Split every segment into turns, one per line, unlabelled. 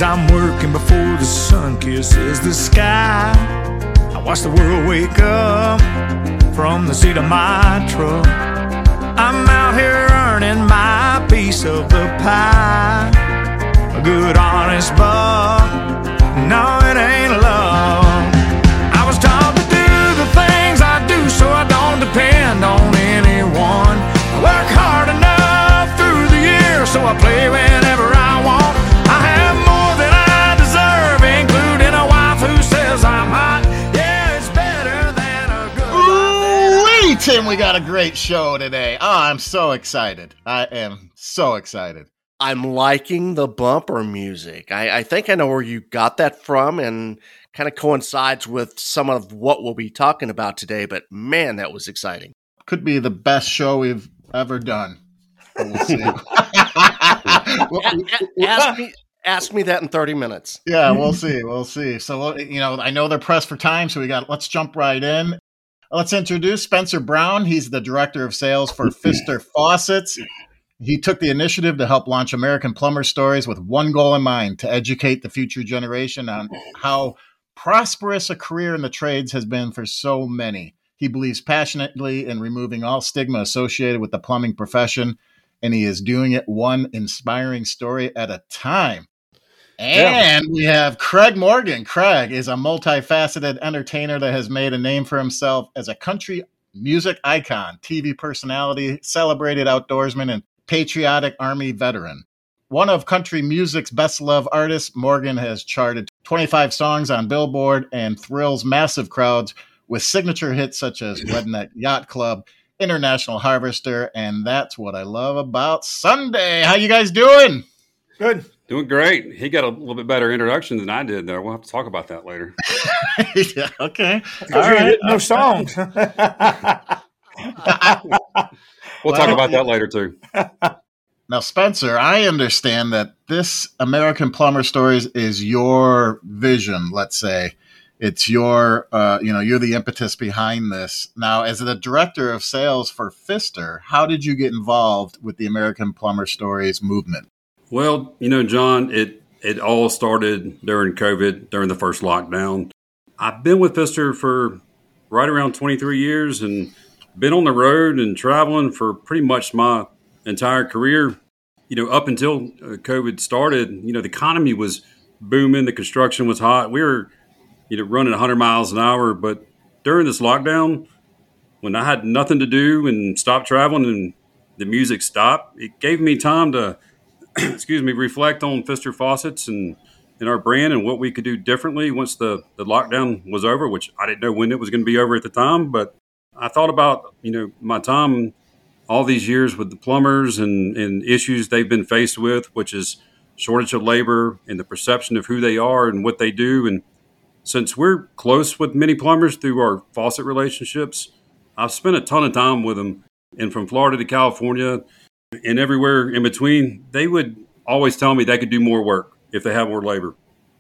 As I'm working before the sun kisses the sky, I watch the world wake up from the seat of my truck. I'm out here earning my piece of the pie, a good honest buck. No, it ain't love. I was taught to do the things I do so I don't depend on anyone. I work hard enough through the year so I play whenever I want. I have more than I deserve, including a wife who says I'm hot. Yeah, it's better than a good
Ooh-wee, Tim, we got a great show today. Oh, I'm so excited. I am so excited.
I'm liking the bumper music. I think I know where you got that from, and kind of coincides with some of what we'll be talking about today, but man, that was exciting.
Could be the best show we've ever done. But we'll see.
Ask me that in 30 minutes.
Yeah, we'll see. We'll see. So, I know they're pressed for time, so let's jump right in. Let's introduce Spencer Brown. He's the director of sales for Pfister Faucets. He took the initiative to help launch American Plumber Stories with one goal in mind: to educate the future generation on how prosperous a career in the trades has been for so many. He believes passionately in removing all stigma associated with the plumbing profession, and he is doing it one inspiring story at a time. And we have Craig Morgan. Craig is a multifaceted entertainer that has made a name for himself as a country music icon, TV personality, celebrated outdoorsman, and patriotic Army veteran. One of country music's best-loved artists, Morgan has charted 25 songs on Billboard and thrills massive crowds with signature hits such as Redneck Yacht Club, International Harvester, and That's What I Love About Sunday. How you guys doing?
Good. Doing great. He got a little bit better introduction than I did, though. We'll have to talk about that later.
Yeah, okay.
All right. No songs.
We'll talk about that later, too.
Now, Spencer, I understand that this American Plumber Stories is your vision, let's say. It's your, you're the impetus behind this. Now, as the director of sales for Pfister, how did you get involved with the American Plumber Stories movement?
Well, John, it all started during COVID, during the first lockdown. I've been with Pfister for right around 23 years and been on the road and traveling for pretty much my entire career. Up until COVID started, the economy was booming. The construction was hot. We were, running 100 miles an hour. But during this lockdown, when I had nothing to do and stopped traveling and the music stopped, it gave me time to, reflect on Pfister Faucets and our brand and what we could do differently once the lockdown was over, which I didn't know when it was going to be over at the time. But I thought about, my time all these years with the plumbers and issues they've been faced with, which is shortage of labor and the perception of who they are and what they do. And since we're close with many plumbers through our faucet relationships, I've spent a ton of time with them. And from Florida to California and everywhere in between, they would always tell me they could do more work if they had more labor.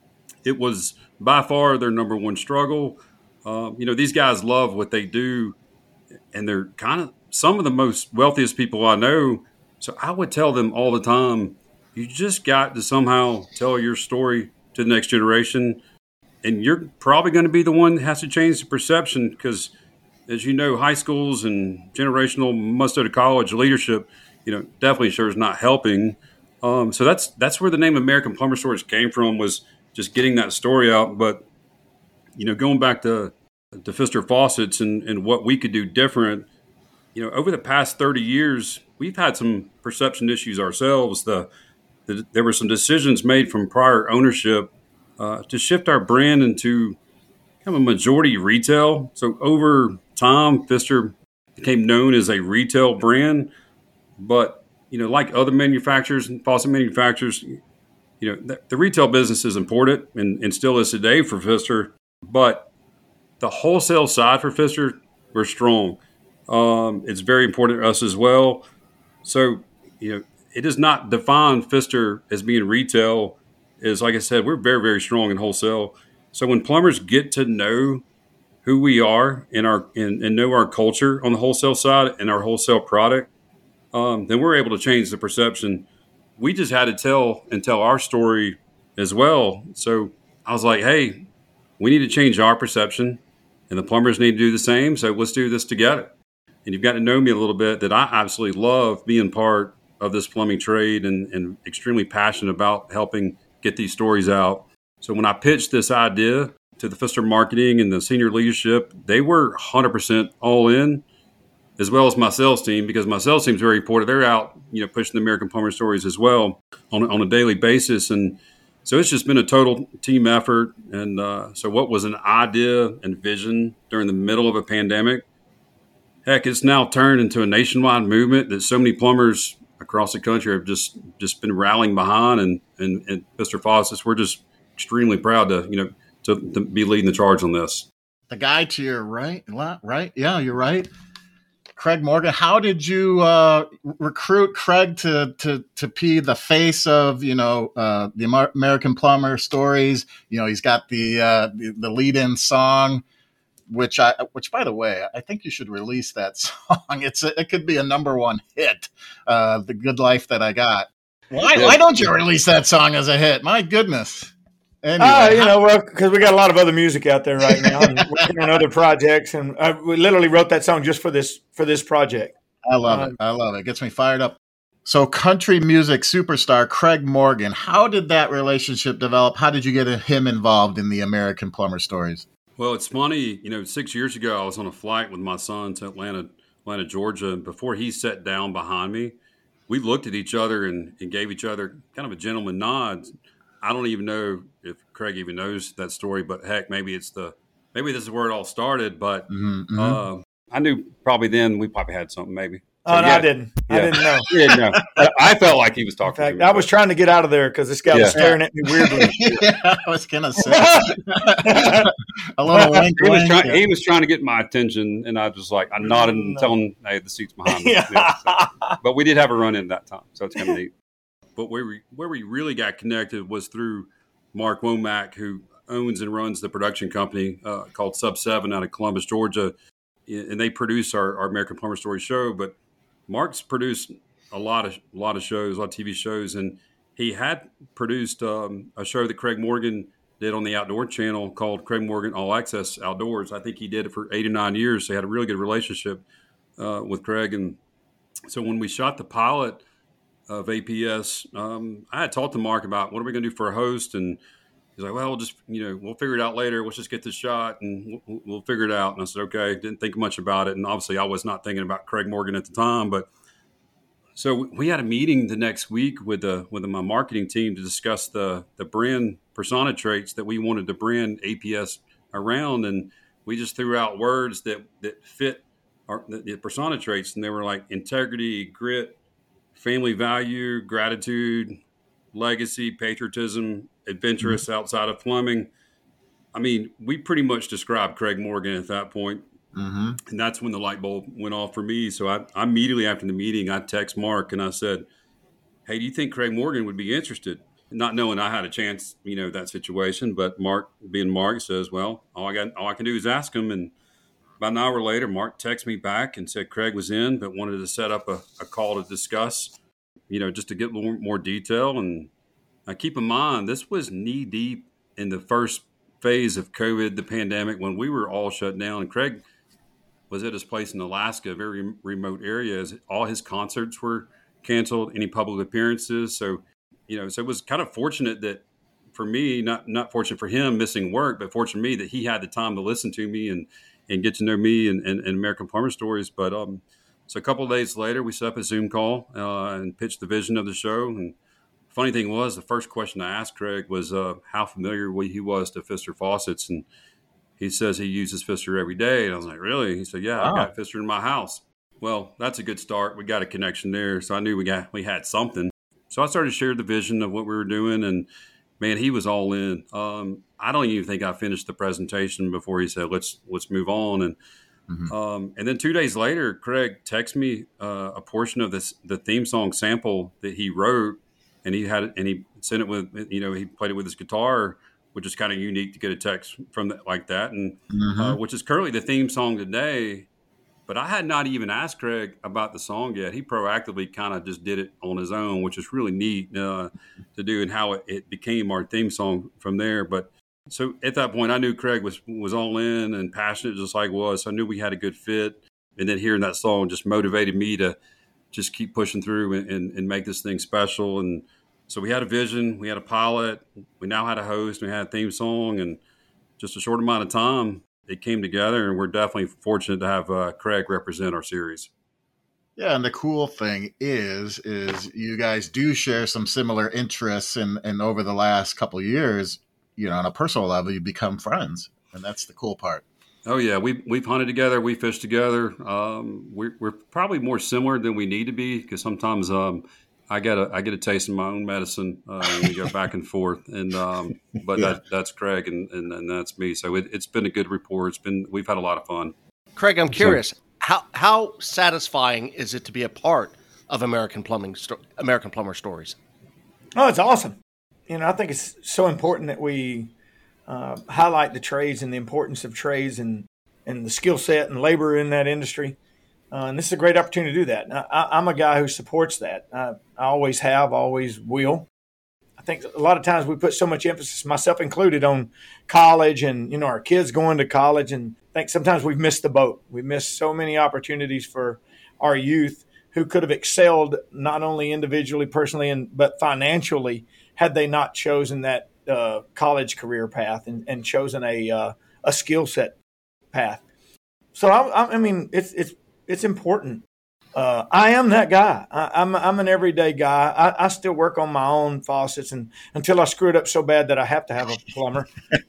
It was by far their number one struggle. These guys love what they do, and they're kind of some of the most wealthiest people I know. So I would tell them all the time, you just got to somehow tell your story to the next generation. And you're probably going to be the one that has to change the perception because, as you know, high schools and generational must go to college leadership, definitely sure is not helping. So that's where the name American Plumber Stories came from, was just getting that story out. But, going back to Pfister Faucets and what we could do different, over the past 30 years, we've had some perception issues ourselves. There were some decisions made from prior ownership to shift our brand into kind of a majority retail. So over time, Pfister became known as a retail brand. But, like other manufacturers and faucet manufacturers, the retail business is important and still is today for Pfister. But the wholesale side for Pfister, we're strong. It's very important to us as well. So, it does not define Pfister as being retail. Is, like I said, we're very, very strong in wholesale. So when plumbers get to know who we are and know our culture on the wholesale side and our wholesale product, then we're able to change the perception. We just had to tell our story as well. So I was like, hey, we need to change our perception, and the plumbers need to do the same. So let's do this together. And you've got to know me a little bit that I absolutely love being part of this plumbing trade and extremely passionate about helping get these stories out. So when I pitched this idea to the Pfister marketing and the senior leadership, they were 100% all in, as well as my sales team, because my sales team is very important. They're out, pushing the American Plumber stories as well on a daily basis. And so it's just been a total team effort. And so what was an idea and vision during the middle of a pandemic, heck, it's now turned into a nationwide movement that so many plumbers across the country have just been rallying behind. And Mr. Faucets, we're just extremely proud to be leading the charge on this.
The guy to your right? Yeah, you're right. Craig Morgan. How did you recruit Craig to be the face of the American Plumber stories? He's got the lead-in song, which by the way, I think you should release that song. It could be a number one hit. The Good Life That I Got. Why don't you release that song as a hit? My goodness.
Anyway, because we got a lot of other music out there right now, and working on other projects, and we literally wrote that song just for this project.
I love it. I love it. It gets me fired up. So, country music superstar Craig Morgan, how did that relationship develop? How did you get him involved in the American Plumber stories?
Well, it's funny. 6 years ago, I was on a flight with my son to Atlanta, Georgia, and before he sat down behind me, we looked at each other and gave each other kind of a gentleman nod. I don't even know if Craig even knows that story, but heck, maybe this is where it all started. But I knew probably then we probably had something maybe.
So, no, I didn't. Yeah. I didn't know.
You didn't know. I felt like he was talking to me.
I was trying to get out of there because this guy was staring at me weirdly.
Yeah, I was going to say. A little wink.
He was trying to get my attention, and I was like, I nodded and telling him, hey, the seat's behind me. But we did have a run-in that time, so it's kind of neat. But where we really got connected was through Mark Womack, who owns and runs the production company called Sub 7 out of Columbus, Georgia. And they produce our American Plumber Story show. But Mark's produced a lot of shows, a lot of TV shows. And he had produced a show that Craig Morgan did on the Outdoor Channel called Craig Morgan All Access Outdoors. I think he did it for 8 or 9 years. So he had a really good relationship with Craig. And so when we shot the pilot of APS, I had talked to Mark about what are we going to do for a host, and he's like, well, we'll just, we'll figure it out later. Let's just get this shot and we'll figure it out. And I said, okay, didn't think much about it. And obviously I was not thinking about Craig Morgan at the time, but so we had a meeting the next week with my marketing team to discuss the brand persona traits that we wanted to brand APS around. And we just threw out words that fit the persona traits. And they were like integrity, grit, family value, gratitude, legacy, patriotism, adventurous outside of plumbing. I mean, we pretty much described Craig Morgan at that point. And that's when the light bulb went off for me. So I immediately after the meeting, I text Mark and I said, hey, do you think Craig Morgan would be interested? Not knowing I had a chance, that situation. But Mark, being Mark, says, well, all I can do is ask him. And about an hour later, Mark texted me back and said Craig was in, but wanted to set up a call to discuss, just to get more detail. And I keep in mind, this was knee deep in the first phase of COVID, the pandemic, when we were all shut down. And Craig was at his place in Alaska, a very remote area. All his concerts were canceled, any public appearances. So, so it was kind of fortunate that for me, not fortunate for him missing work, but fortunate for me that he had the time to listen to me and get to know me and American Plumber Stories. But so a couple of days later, we set up a Zoom call and pitched the vision of the show. And funny thing was, the first question I asked Craig was how familiar he was to Pfister faucets. And he says he uses Pfister every day. And I was like, really? He said, yeah, I've got Pfister in my house. Well, that's a good start. We got a connection there. So I knew we had something. So I started to share the vision of what we were doing. And man, he was all in. I don't even think I finished the presentation before he said, let's move on. And and then 2 days later, Craig texted me a portion of the theme song sample that he wrote, and he sent it with, he played it with his guitar, which is kind of unique to get a text from that like that. And which is currently the theme song today. But I had not even asked Craig about the song yet. He proactively kind of just did it on his own, which is really neat to do, and how it became our theme song from there. But so at that point, I knew Craig was all in and passionate, just like was. So I knew we had a good fit. And then hearing that song just motivated me to just keep pushing through and make this thing special. And so we had a vision, we had a pilot, we now had a host, we had a theme song, and just a short amount of time, it came together, and we're definitely fortunate to have Craig represent our series.
Yeah, and the cool thing is you guys do share some similar interests, and over the last couple of years, on a personal level, you become friends, and that's the cool part.
Oh yeah, we've hunted together, we fished together. We're probably more similar than we need to be, because sometimes I get a taste of my own medicine when we go back and forth. And but yeah. That's Craig and that's me. So it's been a good rapport. We've had a lot of fun.
Craig, I'm curious, how satisfying is it to be a part of American Plumber Stories?
Oh, it's awesome. I think it's so important that we highlight the trades and the importance of trades and the skill set and labor in that industry. And this is a great opportunity to do that. I'm a guy who supports that. I always have, always will. I think a lot of times we put so much emphasis, myself included, on college and, our kids going to college. And I think sometimes we've missed the boat. We've missed so many opportunities for our youth who could have excelled not only individually, personally, but financially had they not chosen that college career path and chosen a skill set path. So I mean, it's important. I am that guy. I'm an everyday guy. I still work on my own faucets until I screw it up so bad that I have to have a plumber.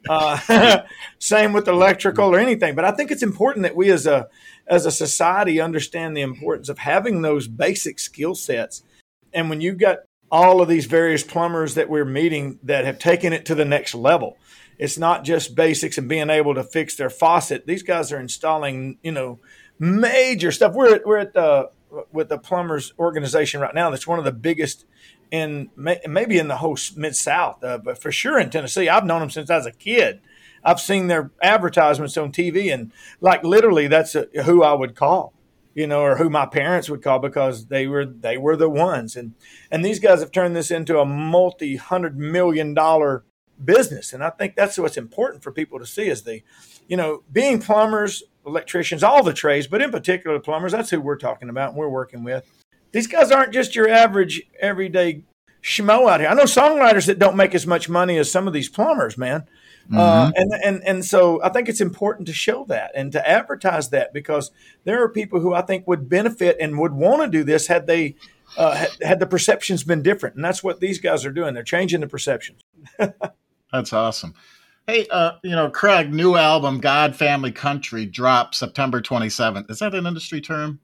Same with electrical or anything. But I think it's important that we as a society understand the importance of having those basic skill sets. And when you've got all of these various plumbers that we're meeting that have taken it to the next level, it's not just basics and being able to fix their faucet. These guys are installing, major stuff. We're at with the plumbers organization right now. That's one of the biggest maybe in the whole Mid-South, but for sure in Tennessee. I've known them since I was a kid. I've seen their advertisements on TV, and like literally that's who I would call, or who my parents would call, because they were the ones. And these guys have turned this into a multi-$100 million business. And I think that's what's important for people to see is being plumbers, electricians, all the trades, but in particular plumbers, that's who we're talking about and we're working with. These guys aren't just your average everyday schmo out here. I know songwriters that don't make as much money as some of these plumbers, man. Mm-hmm. And so I think it's important to show that and to advertise that, because there are people who I think would benefit and would want to do this had they had the perceptions been different. And that's what these guys are doing. They're changing the perceptions.
That's awesome. Hey, Craig, new album, God, Family, Country, dropped September 27th. Is that an industry term?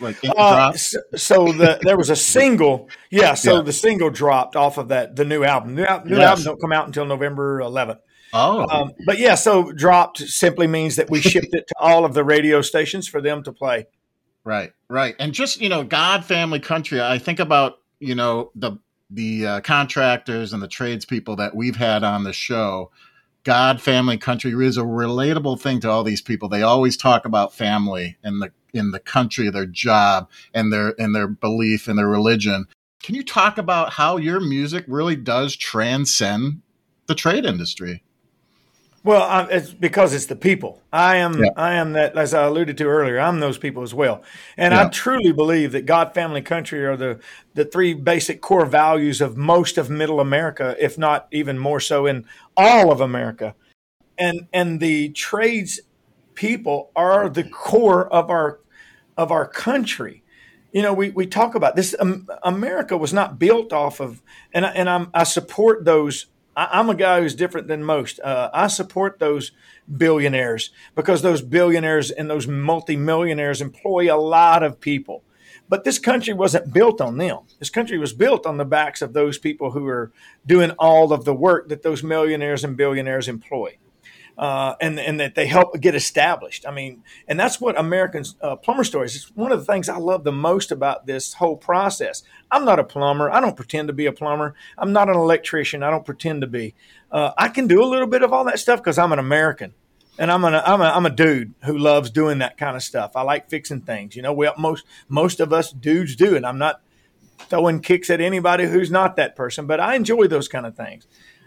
There was a single. Yeah. The single dropped off of the new album. New album don't come out until November 11th.
Oh.
But yeah, so dropped simply means that we shipped it to all of the radio stations for them to play.
Right. And just, God, Family, Country, I think about, the contractors and the tradespeople that we've had on the show. God, Family, Country is a relatable thing to all these people. They always talk about family and in the country, their job and their belief and their religion. Can you talk about how your music really does transcend the trade industry?
Well, it's because it's the people. I am that, as I alluded to earlier, I'm those people as well. And I truly believe that God, Family, Country are the three basic core values of most of Middle America, if not even more so in all of America. And the trades people are the core of our country. We talk about this. America was not built off of, and I support those. I'm a guy who's different than most. I support those billionaires because those billionaires and those multimillionaires employ a lot of people. But this country wasn't built on them. This country was built on the backs of those people who are doing all of the work that those millionaires and billionaires employ. And that they help get established. I mean, and that's what American Plumber Stories is. One of the things I love the most about this whole process. I'm not a plumber. I don't pretend to be a plumber. I'm not an electrician. I don't pretend to be. I can do a little bit of all that stuff because I'm an American. And I'm a dude who loves doing that kind of stuff. I like fixing things. You know, most of us dudes do, and I'm not throwing kicks at anybody who's not that person, but I enjoy those kind of things.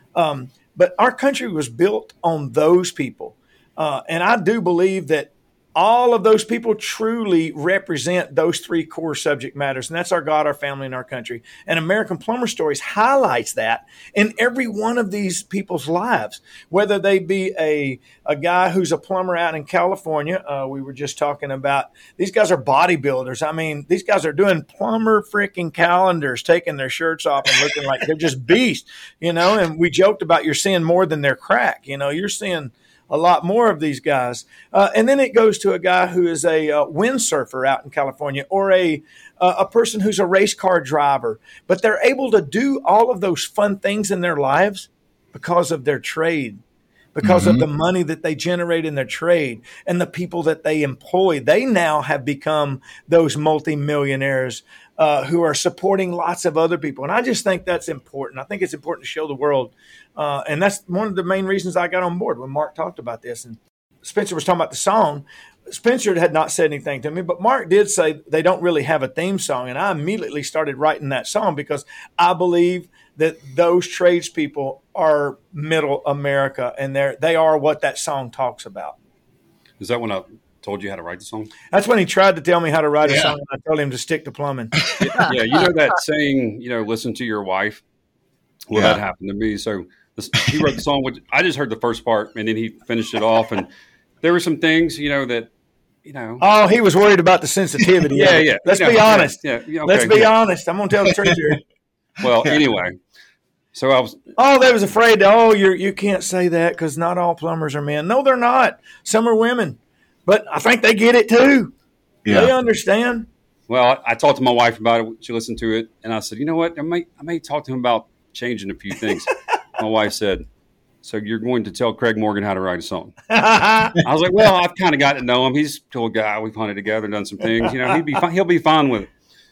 But our country was built on those people. And I do believe that all of those people truly represent those three core subject matters. And that's our God, our family, and our country. And American Plumber Stories highlights that in every one of these people's lives, whether they be a guy who's a plumber out in California. We were just talking about these guys are bodybuilders. I mean, these guys are doing plumber freaking calendars, taking their shirts off and looking like they're just beasts, you know, and we joked about you're seeing more than their crack. You know, you're seeing a lot more of these guys. And then it goes to a guy who is a windsurfer out in California, or a person who's a race car driver. But they're able to do all of those fun things in their lives because of their trade, because of the money that they generate in their trade and the people that they employ. They now have become those multimillionaires who are supporting lots of other people. And I just think that's important. I think it's important to show the world. And that's one of the main reasons I got on board when Mark talked about this. And Spencer was talking about the song. Spencer had not said anything to me, but Mark did say they don't really have a theme song. And I immediately started writing that song because I believe that those tradespeople are middle America, and they are what that song talks about.
Is that when I told you how to write the song?
That's when he tried to tell me how to write a song, and I told him to stick to plumbing.
Yeah, you know that saying, you know, listen to your wife? Well, that happened to me. So he wrote the song, which I just heard the first part, and then he finished it off. And there were some things, you know, that, you know.
Oh, he was worried about the sensitivity.
Yeah.
Let's be honest.
Yeah, okay,
Let's be honest. I'm going to tell the truth here.
Well, anyway, so I was.
Oh, they was afraid. You can't say that because not all plumbers are men. No, they're not. Some are women, but I think they get it too. Yeah. They understand.
Well, I talked to my wife about it. She listened to it, and I said, you know what? I may talk to him about changing a few things. My wife said, so you're going to tell Craig Morgan how to write a song? I was like, well, I've kind of got to know him. He's a cool guy. We've hunted together, done some things. You know, he'll be fine with it.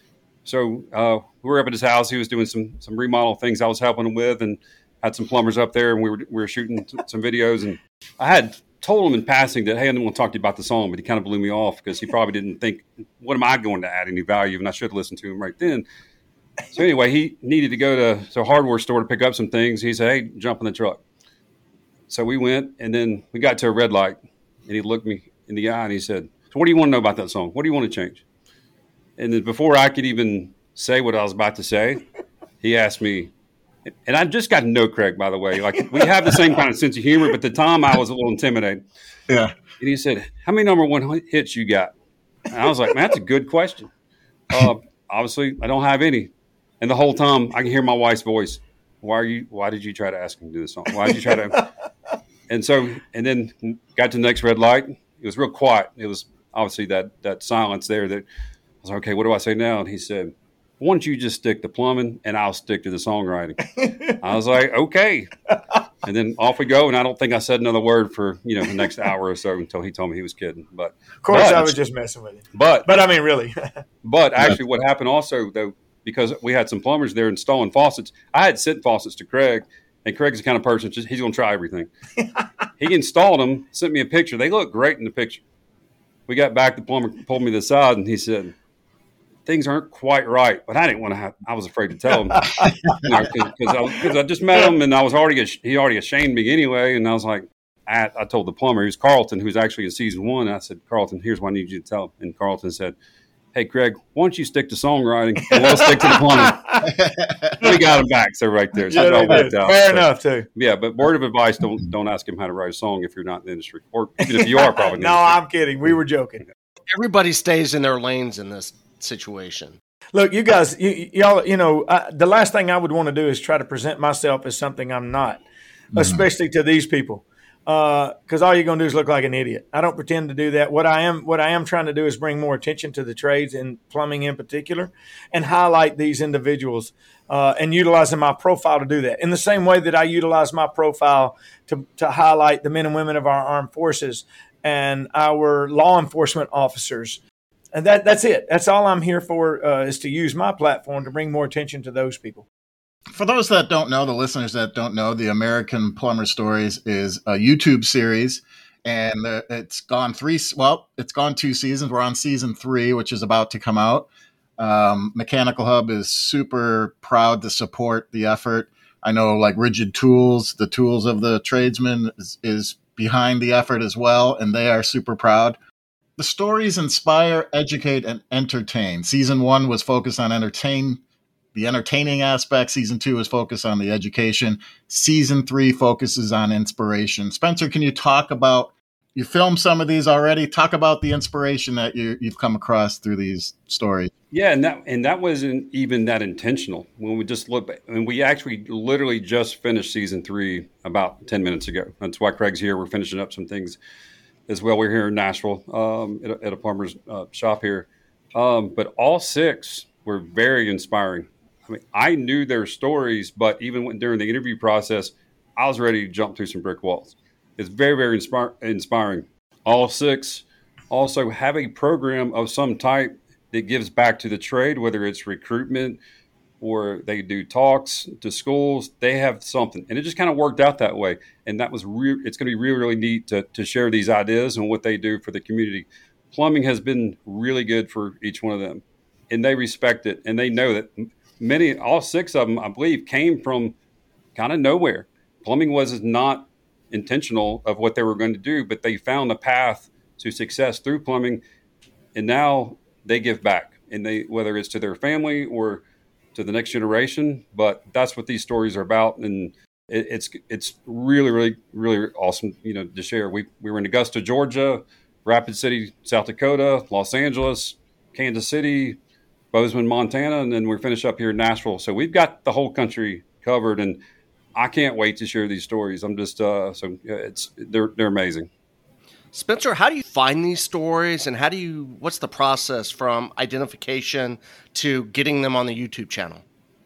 So we were up at his house. He was doing some remodel things I was helping him with, and had some plumbers up there, and we were shooting some videos. And I had told him in passing that, hey, I didn't want to talk to you about the song, but he kind of blew me off because he probably didn't think, what am I going to add any value? And I should have listened to him right then. So anyway, he needed to go to a hardware store to pick up some things. He said, hey, jump in the truck. So we went, and then we got to a red light, and he looked me in the eye, and he said, so what do you want to know about that song? What do you want to change? And then before I could even say what I was about to say, he asked me, and I just got to know Craig, by the way. Like, we have the same kind of sense of humor, but at the time I was a little intimidated.
Yeah.
And he said, how many number one hits you got? And I was like, man, that's a good question. Obviously, I don't have any. And the whole time I can hear my wife's voice. Why did you try to ask him to do this song? Why did you try to? And then got to the next red light. It was real quiet. It was obviously that silence there that I was like, okay, what do I say now? And he said, why don't you just stick to plumbing and I'll stick to the songwriting? I was like, okay. And then off we go. And I don't think I said another word for, the next hour or so until he told me he was kidding. But
of course, I was just messing with him.
But
I mean, really.
But actually what happened also, though, because we had some plumbers there installing faucets, I had sent faucets to Craig, and Craig's the kind of person, he's going to try everything. He installed them, sent me a picture. They look great in the picture. We got back, the plumber pulled me to the side, and he said, things aren't quite right, but I didn't want to I was afraid to tell him. Because I just met him, and he already ashamed me anyway, and I was like, I told the plumber, he was Carlton, who's actually in season 1, and I said, Carlton, here's what I need you to tell him. And Carlton said, hey, Craig, why don't you stick to songwriting and we'll stick to the plumbing? We got him back, so right there. So
fair enough, too.
Yeah, but word of advice, don't ask him how to write a song if you're not in the industry. Or even if you are, probably in the industry.
I'm kidding. We were joking.
Everybody stays in their lanes in this situation.
Look, you guys, y'all, the last thing I would want to do is try to present myself as something I'm not, especially to these people. Because all you're going to do is look like an idiot. I don't pretend to do that. What I am trying to do is bring more attention to the trades and plumbing in particular, and highlight these individuals and utilizing my profile to do that. In the same way that I utilize my profile to highlight the men and women of our armed forces and our law enforcement officers. And that's it. That's all I'm here for, is to use my platform to bring more attention to those people.
For those that don't know, the listeners that don't know, the American Plumber Stories is a YouTube series. And it's gone it's gone 2 seasons. We're on season 3, which is about to come out. Mechanical Hub is super proud to support the effort. I know like Rigid Tools, the tools of the tradesmen is behind the effort as well, and they are super proud. The stories inspire, educate, and entertain. Season 1 was focused on the entertaining aspect. Season 2 is focused on the education. Season 3 focuses on inspiration. Spencer, can you talk about, you filmed some of these already, talk about the inspiration that you've come across through these stories.
Yeah, and that wasn't even that intentional. When we just look, and we actually literally just finished season 3 about 10 minutes ago. That's why Craig's here. We're finishing up some things as well. We're here in Nashville at a plumber's shop here. But all 6 were very inspiring. I mean, I knew their stories, but even during the interview process, I was ready to jump through some brick walls. It's very, very inspiring. All 6 also have a program of some type that gives back to the trade, whether it's recruitment or they do talks to schools. They have something, and it just kind of worked out that way. And that was it's going to be really, really neat to share these ideas and what they do for the community. Plumbing has been really good for each one of them, and they respect it, and they know that all 6 of them, I believe, came from kind of nowhere. Plumbing was not intentional of what they were going to do, but they found a path to success through plumbing, and now they give back, and whether it's to their family or to the next generation. But that's what these stories are about, and it's really, really, really awesome, to share. We were in Augusta, Georgia, Rapid City, South Dakota, Los Angeles, Kansas City, Bozeman, Montana, and then we finish up here in Nashville. So we've got the whole country covered, and I can't wait to share these stories. I'm just they're amazing.
Spencer, how do you find these stories, and what's the process from identification to getting them on the YouTube channel?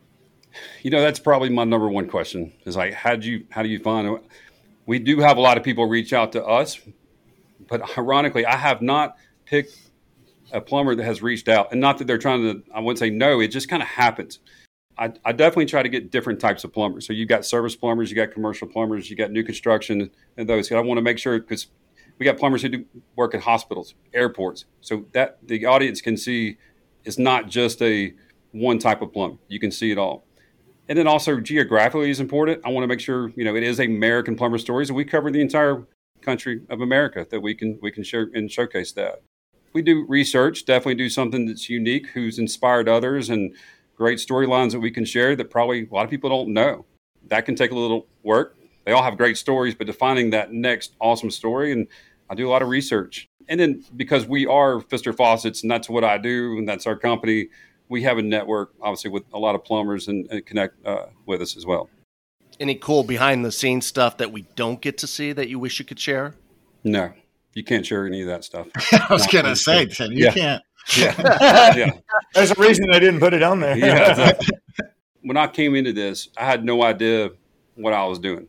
That's probably my number one question is like, how do you find it? We do have a lot of people reach out to us, but ironically, I have not picked a plumber that has reached out, and not that they're trying to, I wouldn't say no, it just kind of happens. I definitely try to get different types of plumbers. So you got service plumbers, you got commercial plumbers, you got new construction, and those. I want to make sure, because we got plumbers who do work at hospitals, airports, so that the audience can see it's not just a one type of plumber. You can see it all. And then also geographically is important. I want to make sure, it is American plumber stories, and we cover the entire country of America, that we can share and showcase that. We do research, definitely do something that's unique, who's inspired others, and great storylines that we can share that probably a lot of people don't know. That can take a little work. They all have great stories, but defining that next awesome story, and I do a lot of research. And then because we are Pfister Faucets, and that's what I do, and that's our company, we have a network, obviously, with a lot of plumbers and connect with us as well.
Any cool behind-the-scenes stuff that we don't get to see that you wish you could share?
No, you can't share any of that stuff.
I was going to say, you can't.
Yeah. Yeah.
There's a reason they didn't put it on there.
Yeah, exactly. When I came into this, I had no idea what I was doing.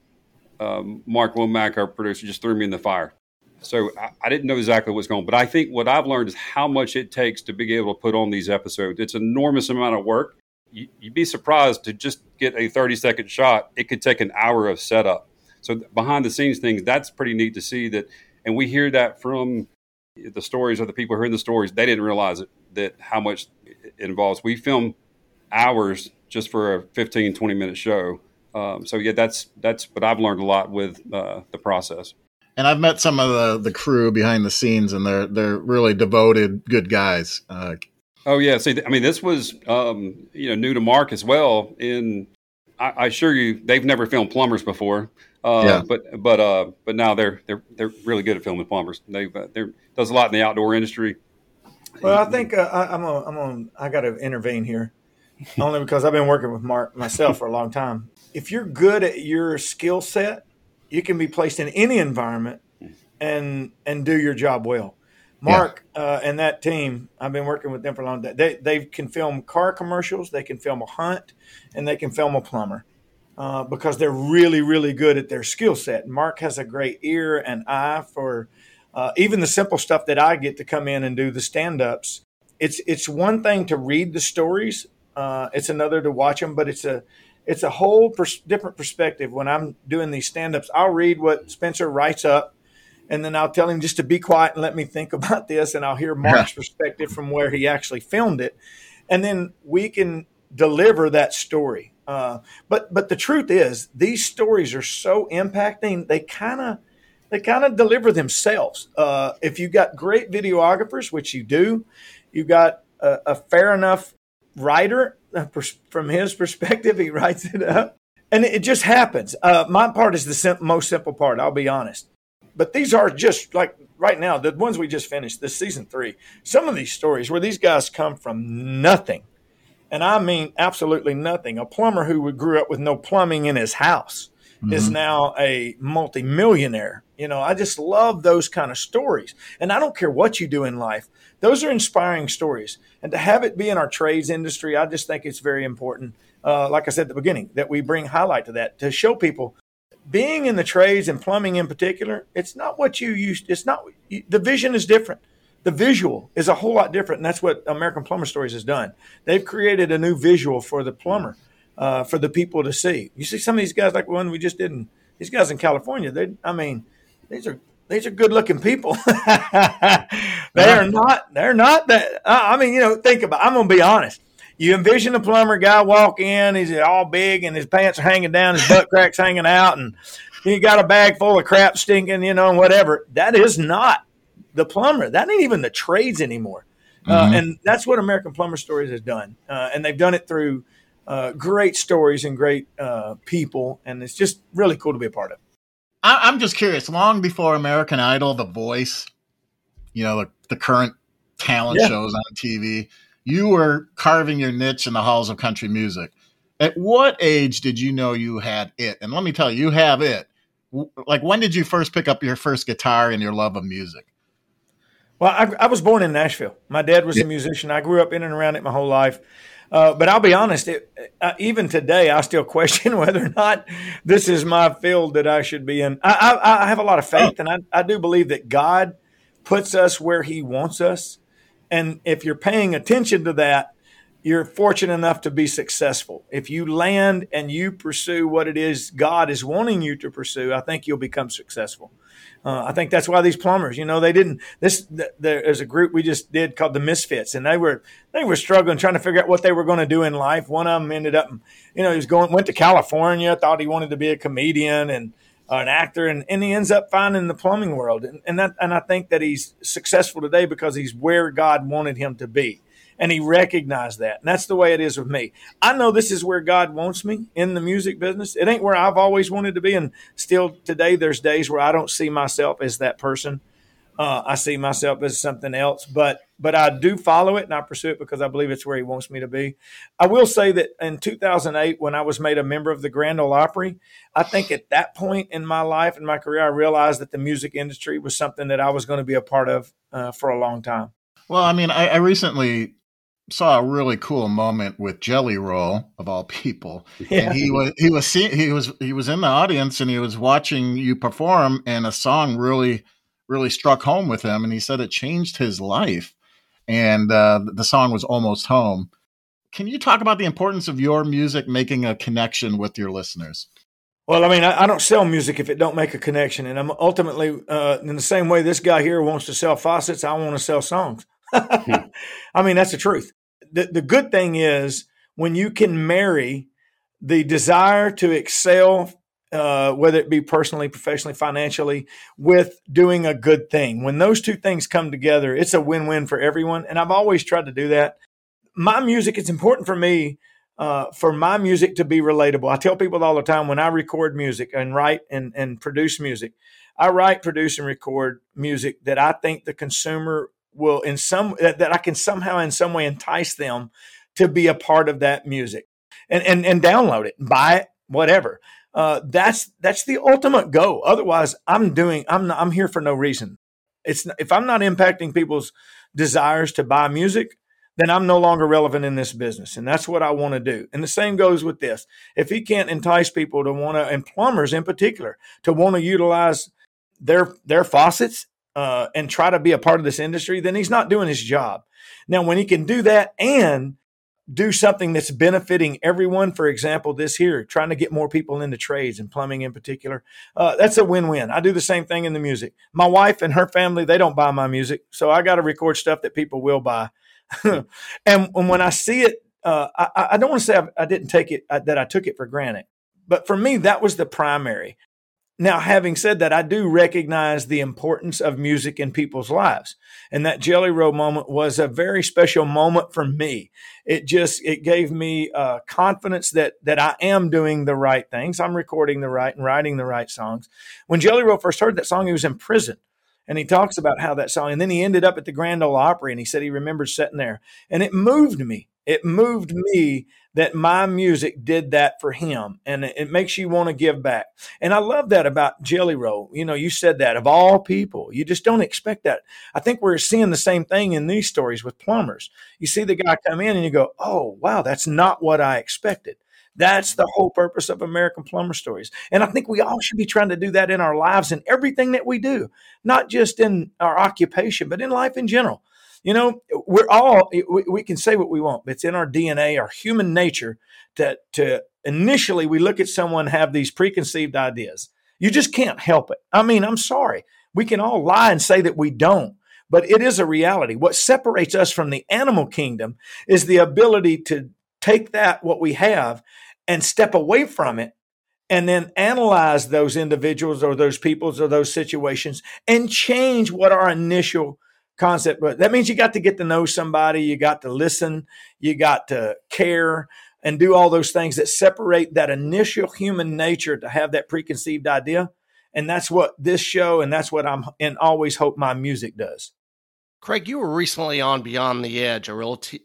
Mark Womack, our producer, just threw me in the fire. So I didn't know exactly what's going on. But I think what I've learned is how much it takes to be able to put on these episodes. It's an enormous amount of work. You'd be surprised to just get a 30-second shot. It could take an hour of setup. So behind the scenes things, that's pretty neat to see that. And we hear that from the stories of the people hearing the stories. They didn't realize it, that how much it involves. We film hours just for a 15, 20-minute show. So yeah, that's what I've learned a lot with the process.
And I've met some of the crew behind the scenes, and they're really devoted, good guys.
Oh yeah, see, I mean, this was new to Mark as well. And I assure you, they've never filmed plumbers before. But now they're really good at filming plumbers. They does a lot in the outdoor industry.
Well, I think I got to intervene here, only because I've been working with Mark myself for a long time. If you're good at your skill set, you can be placed in any environment and do your job well. Mark and that team, I've been working with them for a long time. They can film car commercials, they can film a hunt, and they can film a plumber because they're really, really good at their skill set. Mark has a great ear and eye for even the simple stuff that I get to come in and do the stand-ups. It's one thing to read the stories. It's another to watch them, but it's a whole different perspective. When I'm doing these stand-ups, I'll read what Spencer writes up, and then I'll tell him just to be quiet and let me think about this, and I'll hear Mark's perspective from where he actually filmed it, and then we can deliver that story. But the truth is, these stories are so impacting. They kind of deliver themselves. If you got great videographers, which you do, you got a fair enough writer from his perspective, he writes it up, and it just happens. My part is the most simple part. I'll be honest. But these are just like right now, the ones we just finished, this season 3, some of these stories where these guys come from nothing. And I mean, absolutely nothing. A plumber who grew up with no plumbing in his house is now a multimillionaire. You know, I just love those kind of stories. And I don't care what you do in life. Those are inspiring stories. And to have it be in our trades industry, I just think it's very important. Like I said at the beginning, that we bring highlight to that, to show people being in the trades and plumbing in particular, it's not what you used. It's not, the vision is different. The visual is a whole lot different, and that's what American Plumber Stories has done. They've created a new visual for the plumber, for the people to see. You see some of these guys, like the one we just did, these guys in California, these are good-looking people. They're not that. I mean, you know, think about it. I'm going to be honest. You envision a plumber guy walk in, he's all big, and his pants are hanging down, his butt cracks hanging out, and he got a bag full of crap stinking, you know, whatever. That is not the plumber. That ain't even the trades anymore. And that's what American Plumber Stories has done. And they've done it through great stories and great people. And it's just really cool to be a part of.
I'm just curious, long before American Idol, The Voice, you know, the current talent shows on TV, you were carving your niche in the halls of country music. At what age did you know you had it? And let me tell you, you have it. Like, when did you first pick up your first guitar and your love of music?
Well, I was born in Nashville. My dad was a musician. I grew up in and around it my whole life. But I'll be honest, even today, I still question whether or not this is my field that I should be in. I have a lot of faith, and I do believe that God puts us where he wants us. And if you're paying attention to that, you're fortunate enough to be successful. If you land and you pursue what it is God is wanting you to pursue, I think you'll become successful. I think that's why these plumbers, you know, there's a group we just did called the Misfits, and they were struggling, trying to figure out what they were going to do in life. One of them ended up, you know, went to California, thought he wanted to be a comedian and an actor, and he ends up finding the plumbing world. And I think that he's successful today because he's where God wanted him to be. And he recognized that. And that's the way it is with me. I know this is where God wants me in the music business. It ain't where I've always wanted to be. And still today, there's days where I don't see myself as that person. I see myself as something else. But I do follow it, and I pursue it because I believe it's where he wants me to be. I will say that in 2008, when I was made a member of the Grand Ole Opry, I think at that point in my life and my career, I realized that the music industry was something that I was going to be a part of for a long time.
Well, I mean, I recently saw a really cool moment with Jelly Roll, of all people. Yeah. And he was in the audience, and he was watching you perform, and a song really struck home with him, and he said it changed his life. And the song was Almost Home. Can you talk about the importance of your music making a connection with your listeners?
Well, I mean, I don't sell music if it don't make a connection. And I'm ultimately, in the same way this guy here wants to sell faucets, I want to sell songs. I mean, that's the truth. The good thing is when you can marry the desire to excel, whether it be personally, professionally, financially, with doing a good thing. When those two things come together, it's a win-win for everyone. And I've always tried to do that. My music, it's important for me for my music to be relatable. I tell people all the time when I record music and write and produce music, I write, produce, and record music that I think the consumer will that I can somehow in some way entice them to be a part of that music and download it, buy it, whatever. That's the ultimate goal. Otherwise, I'm here for no reason. If I'm not impacting people's desires to buy music, then I'm no longer relevant in this business. And that's what I want to do. And the same goes with this. If he can't entice people to want to, and plumbers in particular, to want to utilize their faucets and try to be a part of this industry, then he's not doing his job. Now, when he can do that and do something that's benefiting everyone, for example, this here, trying to get more people into trades and plumbing in particular, that's a win-win. I do the same thing in the music. My wife and her family, they don't buy my music, so I got to record stuff that people will buy. And when I see it, I don't want to say I didn't take it, that I took it for granted. But for me, that was the primary. Now, having said that, I do recognize the importance of music in people's lives. And that Jelly Roll moment was a very special moment for me. It gave me confidence that I am doing the right things. I'm recording the right and writing the right songs. When Jelly Roll first heard that song, he was in prison. And he talks about how that song, and then he ended up at the Grand Ole Opry, and he said he remembered sitting there. And it moved me. It moved me that my music did that for him, and it makes you want to give back. And I love that about Jelly Roll. You know, you said that of all people, you just don't expect that. I think we're seeing the same thing in these stories with plumbers. You see the guy come in and you go, oh, wow, that's not what I expected. That's the whole purpose of American Plumber Stories. And I think we all should be trying to do that in our lives and everything that we do, not just in our occupation, but in life in general. You know, we can say what we want, but it's in our DNA, our human nature, to initially we look at someone have these preconceived ideas. You just can't help it. I mean, I'm sorry. We can all lie and say that we don't, but it is a reality. What separates us from the animal kingdom is the ability to take what we have, and step away from it, and then analyze those individuals or those peoples or those situations and change what our initial concept was. That means you got to get to know somebody, you got to listen, you got to care and do all those things that separate that initial human nature to have that preconceived idea. And that's what this show, and that's what I'm and always hope my music does.
Craig, you were recently on Beyond the Edge, a reality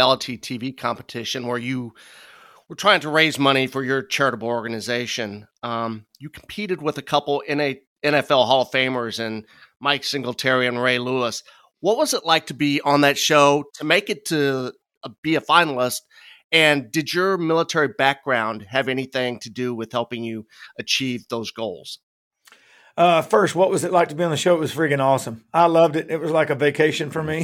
TV competition where you were trying to raise money for your charitable organization. You competed with a couple NFL Hall of Famers and Mike Singletary and Ray Lewis. What was it like to be on that show, to make it to be a finalist? And did your military background have anything to do with helping you achieve those goals?
First, what was it like to be on the show? It was freaking awesome. I loved it. It was like a vacation for me.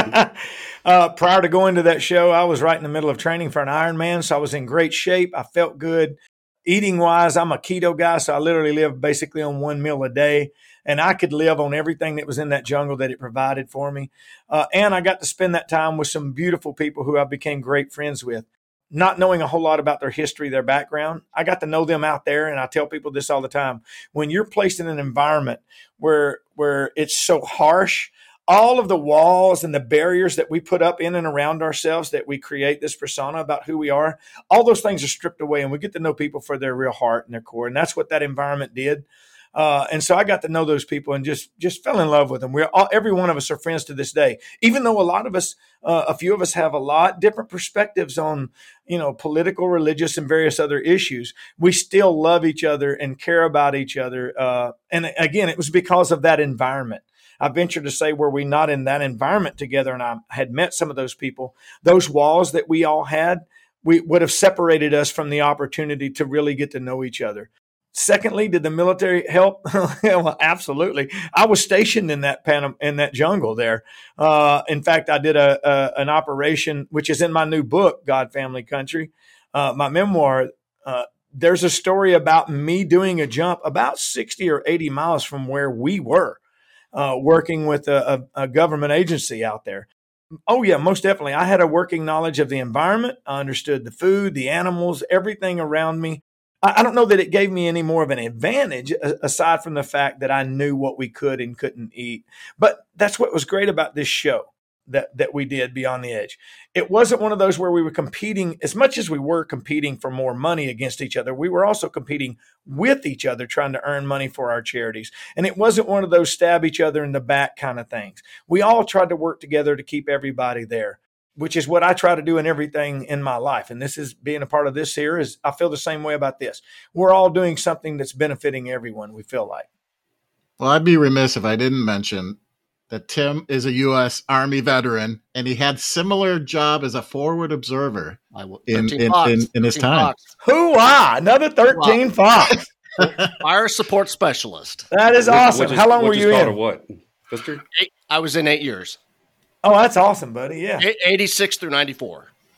Prior to going to that show, I was right in the middle of training for an Ironman, so I was in great shape. I felt good. Eating wise, I'm a keto guy, so I literally live basically on one meal a day, and I could live on everything that was in that jungle that it provided for me. And I got to spend that time with some beautiful people who I became great friends with. Not knowing a whole lot about their history, their background, I got to know them out there. And I tell people this all the time. When you're placed in an environment where it's so harsh, all of the walls and the barriers that we put up in and around ourselves, that we create this persona about who we are, all those things are stripped away, and we get to know people for their real heart and their core. And that's what that environment did. And so I got to know those people and just fell in love with them. Every one of us are friends to this day, even though a lot of us, a few of us have a lot different perspectives on, political, religious, and various other issues. We still love each other and care about each other. And again, it was because of that environment. I venture to say, were we not in that environment together and I had met some of those people, those walls that we all had, we would have separated us from the opportunity to really get to know each other. Secondly, did the military help? Well, absolutely. I was stationed in that jungle there. In fact, I did an operation, which is in my new book, God, Family, Country, my memoir. There's a story about me doing a jump about 60 or 80 miles from where we were, working with a government agency out there. Oh, yeah, most definitely. I had a working knowledge of the environment. I understood the food, the animals, everything around me. I don't know that it gave me any more of an advantage aside from the fact that I knew what we could and couldn't eat. But that's what was great about this show that we did, Beyond the Edge. It wasn't one of those where we were competing as much as we were competing for more money against each other. We were also competing with each other, trying to earn money for our charities. And it wasn't one of those stab each other in the back kind of things. We all tried to work together to keep everybody there, which is what I try to do in everything in my life. And this is being a part of this here is I feel the same way about this. We're all doing something that's benefiting everyone, we feel like.
Well, I'd be remiss if I didn't mention that Tim is a U.S. Army veteran, and he had similar job as a forward observer in his time.
Hoo-ah! Another 13 Fox.
Fire support specialist.
That is awesome. How long were you in?
What?
I was in 8 years.
Oh, that's awesome, buddy. Yeah.
86 through 94.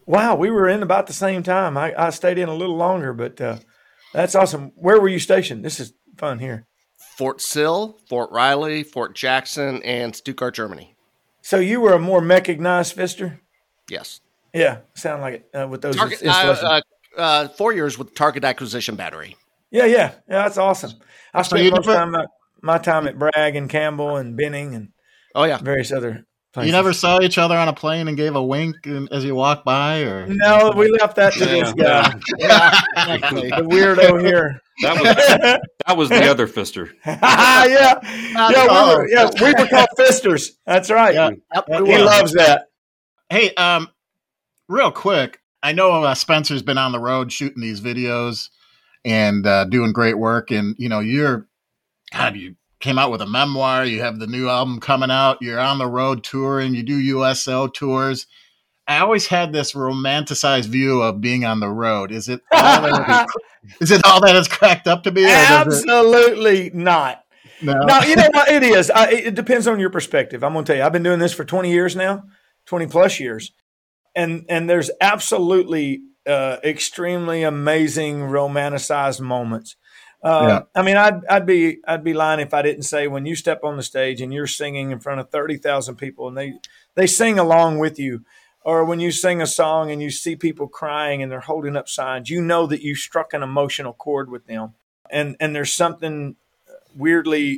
Wow, we were in about the same time. I stayed in a little longer, but that's awesome. Where were you stationed? This is fun here.
Fort Sill, Fort Riley, Fort Jackson, and Stuttgart, Germany.
So you were a more mechanized fister?
Yes.
Yeah, sound like it with those
Target,
installations.
4 years with Target Acquisition Battery.
Yeah, that's awesome. I
So
spent
you
most
never-
of my time at Bragg and Campbell and Benning and
Oh, yeah.
various other places.
You never saw each other on a plane and gave a wink as you walked by, or
No, we left that to this guy.
Exactly.
The weirdo here.
That was the other fister.
yeah, we were called fisters. That's right.
Yeah.
He loves that.
Hey, real quick, I know Spencer's been on the road shooting these videos and doing great work, and you came out with a memoir. You have the new album coming out. You're on the road touring. You do USO tours. I always had this romanticized view of being on the road. Is it all that it's cracked up to be?
Absolutely not.
No.
No, you know what? It is. It depends on your perspective. I'm going to tell you, I've been doing this for 20 years now, 20 plus years. And there's absolutely extremely amazing romanticized moments. I mean, I'd be lying if I didn't say when you step on the stage and you're singing in front of 30,000 people and they sing along with you, or when you sing a song and you see people crying and they're holding up signs, you know that you struck an emotional chord with them. And there's something weirdly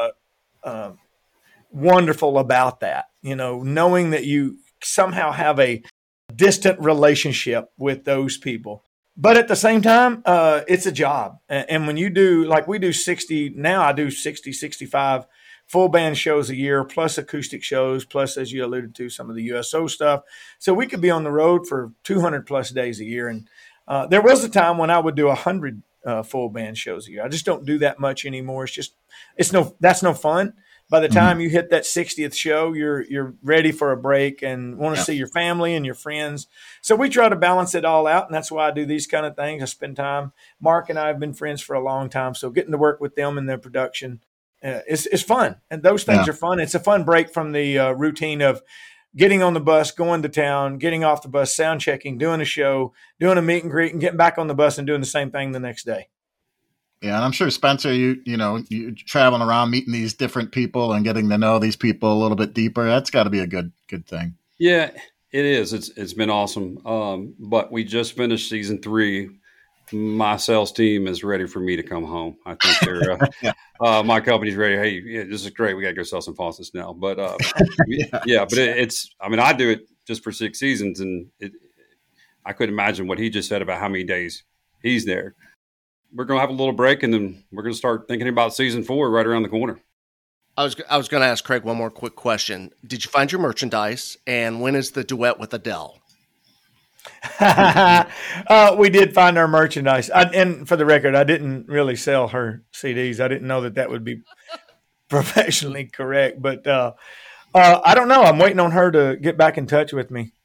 wonderful about that, knowing that you somehow have a distant relationship with those people. But at the same time, it's a job. And when you do, like we do 60, now I do 60, 65 full band shows a year, plus acoustic shows, plus, as you alluded to, some of the USO stuff. So we could be on the road for 200 plus days a year. And there was a time when I would do 100 full band shows a year. I just don't do that much anymore. That's no fun. By the time you hit that 60th show, you're ready for a break and want to see your family and your friends. So we try to balance it all out, and that's why I do these kind of things. I spend time. Mark and I have been friends for a long time, so getting to work with them in their production is fun. And those things are fun. It's a fun break from the routine of getting on the bus, going to town, getting off the bus, sound checking, doing a show, doing a meet and greet, and getting back on the bus and doing the same thing the next day.
Yeah, and I'm sure, Spencer, you traveling around meeting these different people and getting to know these people a little bit deeper. That's got to be a good thing.
Yeah, it is. It's been awesome. But we just finished season 3. My sales team is ready for me to come home. I think they're my company's ready. Hey, this is great. We got to go sell some faucets now. But it's. I mean, I do it just for 6 seasons, and I couldn't imagine what he just said about how many days he's there. We're going to have a little break, and then we're going to start thinking about season 4 right around the corner.
I was going to ask Craig one more quick question. Did you find your merchandise, and when is the duet with Adele?
We did find our merchandise. And for the record, I didn't really sell her CDs. I didn't know that would be professionally correct. But I don't know. I'm waiting on her to get back in touch with me.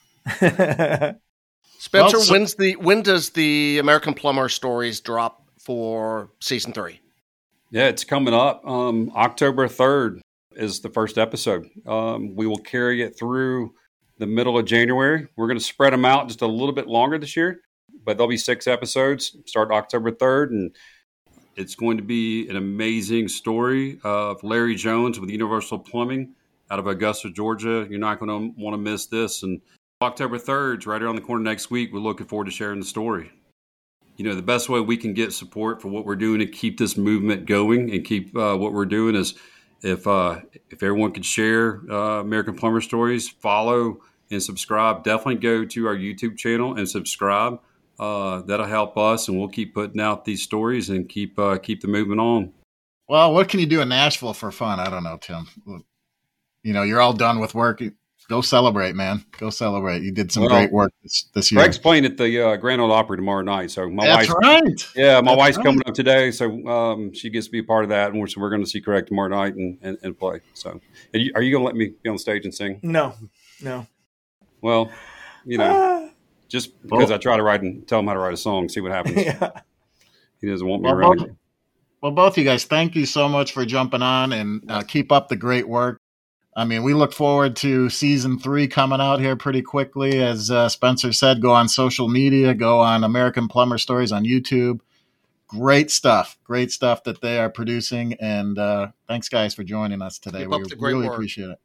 Spencer, when does the American Plumber Stories drop for season 3?
Yeah, it's coming up. October 3rd is the first episode. We will carry it through the middle of January. We're going to spread them out just a little bit longer this year, but there'll be 6 episodes, start October 3rd. And it's going to be an amazing story of Larry Jones with Universal Plumbing out of Augusta, Georgia. You're not going to want to miss this. And October 3rd is right around the corner next week. We're looking forward to sharing the story. The best way we can get support for what we're doing to keep this movement going and keep what we're doing is if everyone could share American Plumber Stories, follow and subscribe. Definitely go to our YouTube channel and subscribe. That'll help us, and we'll keep putting out these stories and keep the movement on.
Well, what can you do in Nashville for fun? I don't know, Tim. You're all done with work. Go celebrate, man. Go celebrate. You did some great work this year.
Greg's playing at the Grand Ole Opry tomorrow night. So
That's right.
Yeah, my wife's coming up today, so she gets to be a part of that, and we're going to see Greg tomorrow night and play. So, are you going to let me be on stage and sing?
No.
Well, just because I try to tell him how to write a song, see what happens.
Yeah.
He doesn't want me around.
Well, both of you guys, thank you so much for jumping on, and keep up the great work. I mean, we look forward to season 3 coming out here pretty quickly. As Spencer said, go on social media, go on American Plumber Stories on YouTube. Great stuff that they are producing. And thanks, guys, for joining us today.
Keep
We
up the great
really
work.
appreciate it.